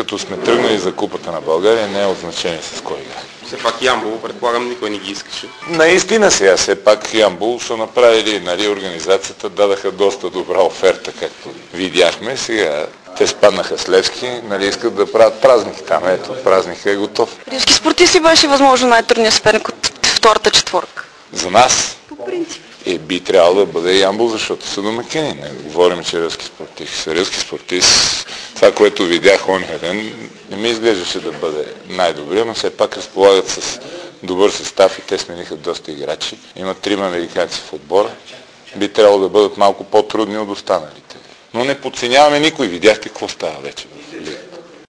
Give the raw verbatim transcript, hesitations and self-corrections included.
като сме тръгнали за Купата на България, не е от значение с кой игра. Все пак Ямбол, предполагам, никой не ги искаше. Наистина сега, все пак Ямбол са направили, нали, организацията, дадаха доста добра оферта, както видяхме. Сега те спаднаха с Левски, нали, искат да правят празник там. Ето, празникът е готов. Рилски спортист ли беше възможно най-трудният съперник от втората четворка? За нас По принцип. е, би трябвало да бъде Ямбол, защото са домакини. Не говорим, че рилски спортист. Са рилски спортист. Това, което видях ония ден, не ми изглеждаше да бъде най-добре, но все пак разполагат с добър състав и те смениха доста играчи. Има трима американци в отбора. Би трябвало да бъдат малко по-трудни от останалите. Но не подценяваме никой. Видяхте какво става вече в лигата.